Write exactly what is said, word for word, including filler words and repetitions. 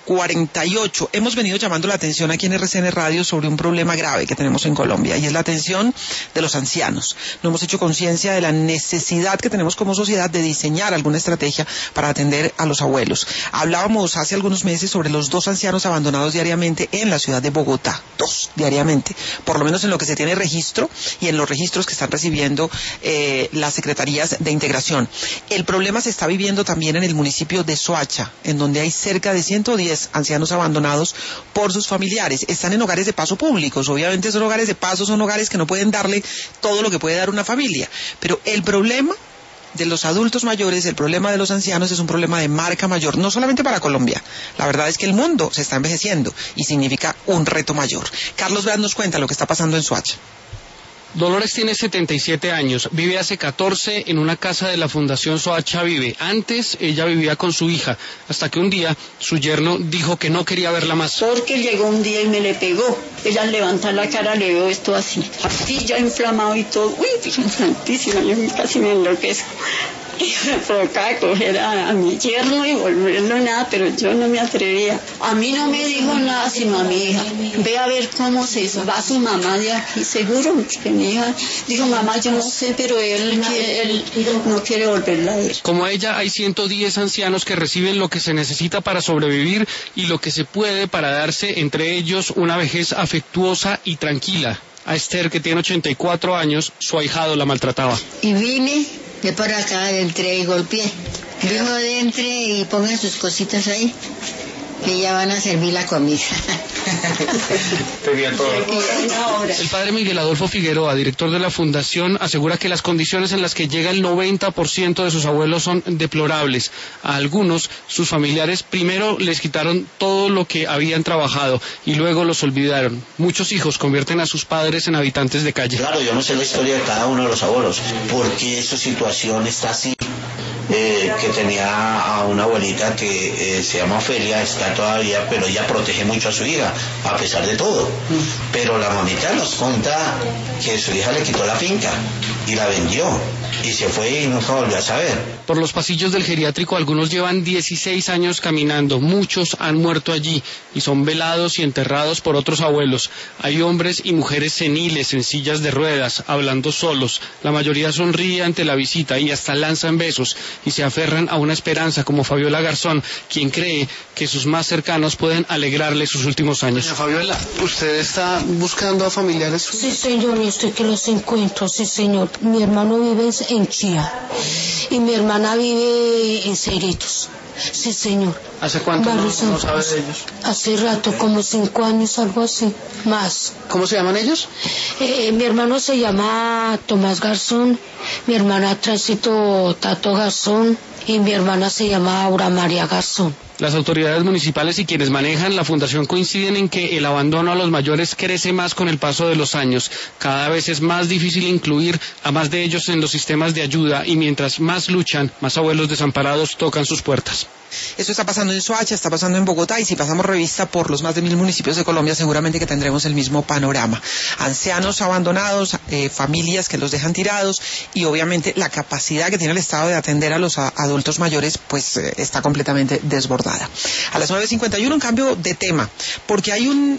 cuarenta y ocho. Hemos venido llamando la atención aquí en R C N Radio sobre un problema grave que tenemos en Colombia, y es la atención de los ancianos. No hemos hecho conciencia de la necesidad que tenemos como sociedad de diseñar alguna estrategia para atender a los abuelos. Hablábamos hace algunos meses sobre los dos ancianos abandonados diariamente en la ciudad de Bogotá. Dos diariamente, por lo menos en lo que se tiene registro y en los registros que están recibiendo eh, las secretarías de integración. El problema se está viviendo también en el municipio de Soacha, en donde hay cerca de ciento diez ancianos abandonados por sus familiares. Están en hogares de paso públicos. Obviamente son hogares de paso, son hogares que no pueden darle todo lo que puede dar una familia. Pero el problema de los adultos mayores, el problema de los ancianos es un problema de marca mayor, no solamente para Colombia. La verdad es que el mundo se está envejeciendo y significa un reto mayor. Carlos Veas nos cuenta lo que está pasando en Soacha. Dolores tiene setenta y siete años, vive hace catorce en una casa de la Fundación Soacha Vive. Antes ella vivía con su hija, hasta que un día su yerno dijo que no quería verla más. Porque llegó un día y me le pegó. Ella al levantar la cara le veo esto así, así ya inflamado y todo. Uy, Virgen Santísima, yo casi me enloquezco. Y me provocaba coger a, a mi yerno y volverlo nada, pero yo no me atrevía. A mí no me dijo nada sino a mi hija. Ve a ver cómo se va su mamá de aquí, seguro que mi hija dijo, mamá, yo no sé, pero él, él no quiere volverla a ver. Como ella, hay ciento diez ancianos que reciben lo que se necesita para sobrevivir y lo que se puede para darse entre ellos una vejez afectuosa y tranquila. A Esther, que tiene ochenta y cuatro años, su ahijado la maltrataba. Y vine de por acá, entré y golpeé. Dijo, entre y pongan sus cositas ahí, que ya van a servir la comida. El padre Miguel Adolfo Figueroa, director de la fundación, asegura que las condiciones en las que llega el noventa por ciento de sus abuelos son deplorables. A algunos, sus familiares primero les quitaron todo lo que habían trabajado y luego los olvidaron. Muchos hijos convierten a sus padres en habitantes de calle. Claro, yo no sé la historia de cada uno de los abuelos, porque su situación está así. Eh, que tenía a una abuelita que eh, se llama Ofelia, está todavía, pero ella protege mucho a su hija, a pesar de todo. Pero la mamita nos cuenta que su hija le quitó la finca y la vendió, y se fue y nunca volvió a saber. Por los pasillos del geriátrico algunos llevan dieciséis años caminando, muchos han muerto allí y son velados y enterrados por otros abuelos. Hay hombres y mujeres seniles en sillas de ruedas, hablando solos. La mayoría sonríe ante la visita y hasta lanzan besos y se aferran a una esperanza, como Fabiola Garzón, quien cree que sus más cercanos pueden alegrarle sus últimos años. Doña Fabiola, ¿usted está buscando a familiares suyos? Sí, señor, y estoy que los encuentro, sí, señor. Mi hermano vive en Chía y mi hermana vive en Cerritos. Sí, señor. ¿Hace cuánto no, no sabe de ellos? Hace rato, como cinco años, algo así, más. ¿Cómo se llaman ellos? Eh, mi hermano se llama Tomás Garzón, mi hermana Tránsito Tato Garzón y mi hermana se llama Aura María Garzón. Las autoridades municipales y quienes manejan la fundación coinciden en que el abandono a los mayores crece más con el paso de los años. Cada vez es más difícil incluir a más de ellos en los sistemas de ayuda y mientras más luchan, más abuelos desamparados tocan sus puertas. Esto está pasando en Soacha, está pasando en Bogotá, y si pasamos revista por los más de mil municipios de Colombia, seguramente que tendremos el mismo panorama. Ancianos abandonados, eh, familias que los dejan tirados, y obviamente la capacidad que tiene el Estado de atender a los a, adultos mayores, pues eh, está completamente desbordada. A las nueve cincuenta y uno, un cambio de tema, porque hay un